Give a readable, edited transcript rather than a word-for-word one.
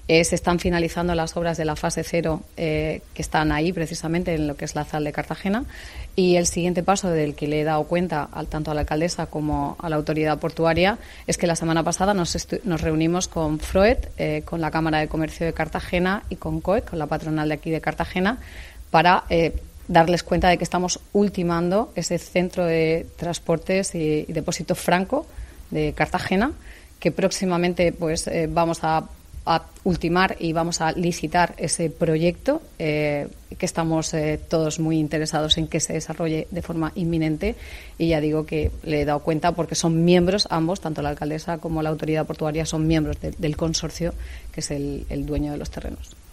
Se están finalizando las obras de la fase 0 que están ahí precisamente en lo que es la ZAL de Cartagena, y el siguiente paso del que le he dado cuenta tanto a la alcaldesa como a la autoridad portuaria es que la semana pasada nos reunimos con FROET, con la Cámara de Comercio de Cartagena y con COE, con la patronal de aquí de Cartagena, para darles cuenta de que estamos ultimando ese centro de transportes y depósito franco de Cartagena, que próximamente pues vamos a ultimar y vamos a licitar ese proyecto, que estamos todos muy interesados en que se desarrolle de forma inminente, y ya digo que le he dado cuenta porque son miembros ambos, tanto la alcaldesa como la autoridad portuaria son miembros del consorcio que es el dueño de los terrenos.